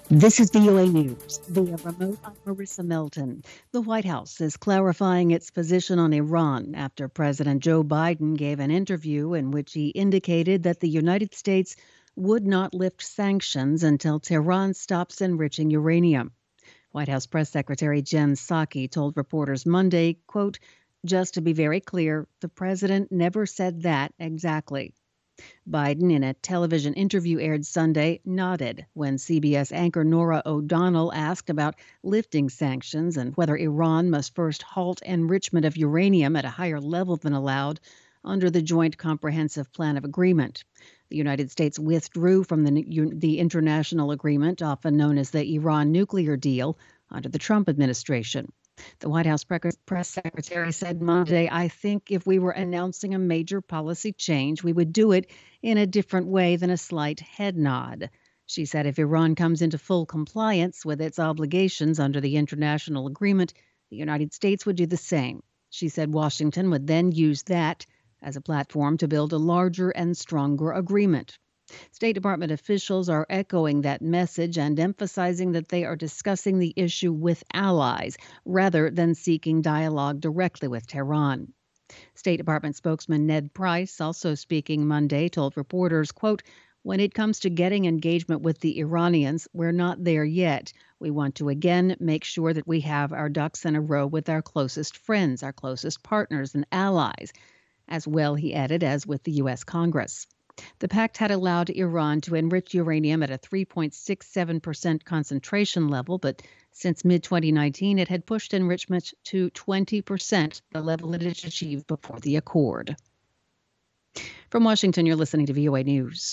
This is VOA News. Via remote, I'm Marissa Melton. The White House is clarifying its position on Iran after President Joe Biden gave an interview in which he indicated that the United States would not lift sanctions until Tehran stops enriching uranium. White House Press Secretary Jen Psaki told reporters Monday, quote, "Just to be very clear, the president never said that exactly." Biden, in a television interview aired Sunday, nodded when CBS anchor Norah O'Donnell asked about lifting sanctions and whether Iran must first halt enrichment of uranium at a higher level than allowed under the Joint Comprehensive Plan of Agreement. The United States withdrew from the international agreement, often known as the Iran nuclear deal, under the Trump administration. The White House press secretary said Monday, "I think if we were announcing a major policy change, we would do it in a different way than a slight head nod." She said if Iran comes into full compliance with its obligations under the international agreement, the United States would do the same. She said Washington would then use that as a platform to build a larger and stronger agreement. State Department officials are echoing that message and emphasizing that they are discussing the issue with allies rather than seeking dialogue directly with Tehran. State Department spokesman Ned Price, also speaking Monday, told reporters, quote, "When it comes to getting engagement with the Iranians, we're not there yet. We want to again make sure that we have our ducks in a row with our closest friends, our closest partners and allies, as well," he added, "as with the U.S. Congress." The pact had allowed Iran to enrich uranium at a 3.67% concentration level, but since mid-2019, it had pushed enrichment to 20%, the level it had achieved before the accord. From Washington, you're listening to VOA News.